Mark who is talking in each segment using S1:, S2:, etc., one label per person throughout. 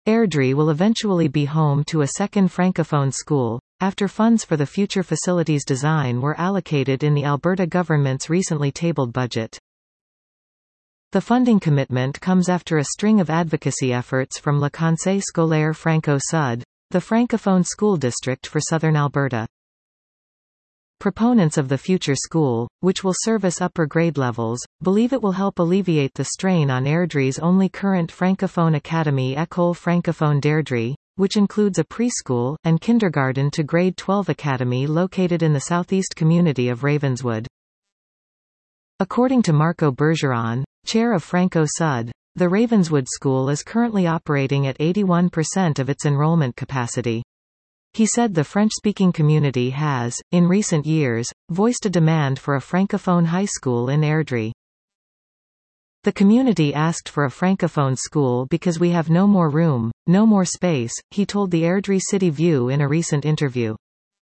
S1: Airdrie will eventually be home to a second francophone school, after funds for the future facilities design were allocated in the Alberta government's recently tabled budget. The funding commitment comes after a string of advocacy efforts from Le Conseil scolaire Franco-Sud, the francophone school district for southern Alberta. Proponents of the future school, which will service upper grade levels, believe it will help alleviate the strain on Airdrie's only current francophone academy École francophone d'Airdrie, which includes a preschool, and kindergarten to grade 12 academy located in the southeast community of Ravenswood. According to Marco Bergeron, chair of Franco-Sud, the Ravenswood School is currently operating at 81% of its enrollment capacity. He said the French-speaking community has, in recent years, voiced a demand for a francophone high school in Airdrie. The community asked for a francophone school because we have no more room, no more space, he told the Airdrie City View in a recent interview.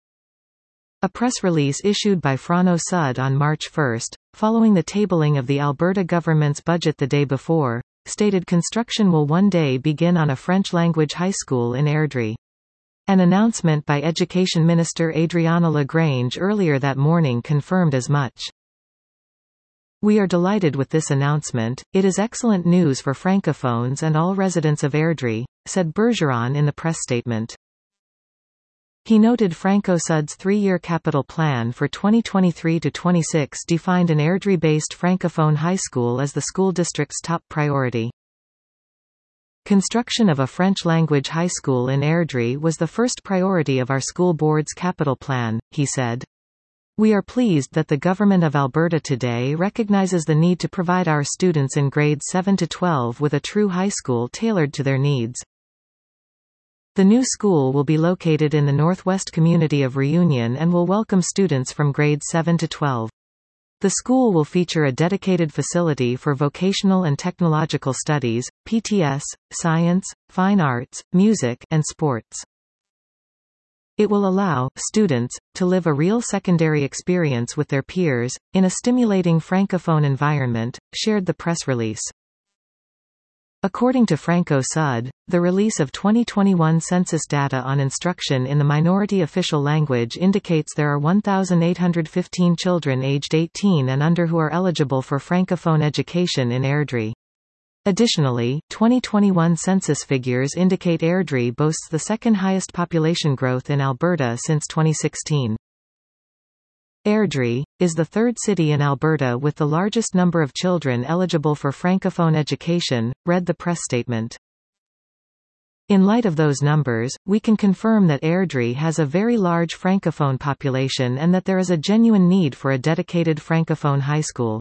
S1: A press release issued by Franco-Sud on March 1, following the tabling of the Alberta government's budget the day before, stated construction will one day begin on a French-language high school in Airdrie. An announcement by Education Minister Adriana LaGrange earlier that morning confirmed as much. We are delighted with this announcement, it is excellent news for francophones and all residents of Airdrie, said Bergeron in the press statement. He noted Franco-Sud's three-year capital plan for 2023–26 defined an Airdrie-based francophone high school as the school district's top priority. Construction of a French-language high school in Airdrie was the first priority of our school board's capital plan, he said. We are pleased that the Government of Alberta today recognizes the need to provide our students in grades 7 to 12 with a true high school tailored to their needs. The new school will be located in the northwest community of Reunion and will welcome students from grades 7 to 12. The school will feature a dedicated facility for vocational and technological studies, PTS, science, fine arts, music, and sports. It will allow students to live a real secondary experience with their peers, in a stimulating francophone environment, shared the press release. According to Franco-Sud, the release of 2021 census data on instruction in the minority official language indicates there are 1,815 children aged 18 and under who are eligible for francophone education in Airdrie. Additionally, 2021 census figures indicate Airdrie boasts the second highest population growth in Alberta since 2016. Airdrie is the third city in Alberta with the largest number of children eligible for francophone education, read the press statement. In light of those numbers, we can confirm that Airdrie has a very large francophone population and that there is a genuine need for a dedicated francophone high school.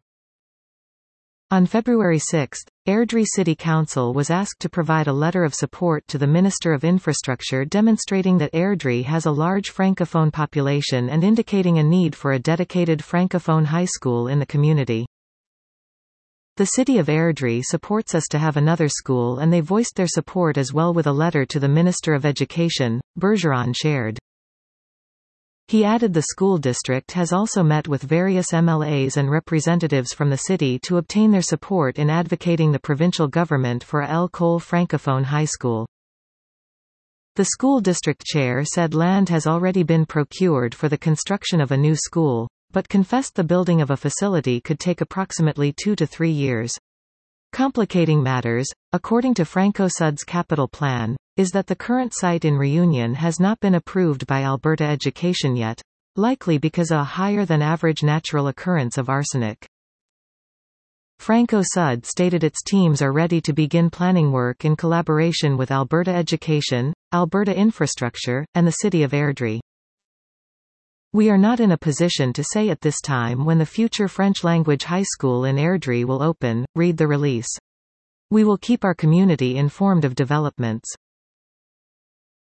S1: On February 6, Airdrie City Council was asked to provide a letter of support to the Minister of Infrastructure demonstrating that Airdrie has a large francophone population and indicating a need for a dedicated francophone high school in the community. The city of Airdrie supports us to have another school and they voiced their support as well with a letter to the Minister of Education, Bergeron shared. He added the school district has also met with various MLAs and representatives from the city to obtain their support in advocating the provincial government for a École francophone high school. The school district chair said land has already been procured for the construction of a new school, but confessed the building of a facility could take approximately 2 to 3 years. Complicating matters, according to Franco-Sud's capital plan, is that the current site in Reunion has not been approved by Alberta Education yet, likely because of a higher-than-average natural occurrence of arsenic. Franco-Sud stated its teams are ready to begin planning work in collaboration with Alberta Education, Alberta Infrastructure, and the City of Airdrie. We are not in a position to say at this time when the future French-language high school in Airdrie will open, read the release. We will keep our community informed of developments.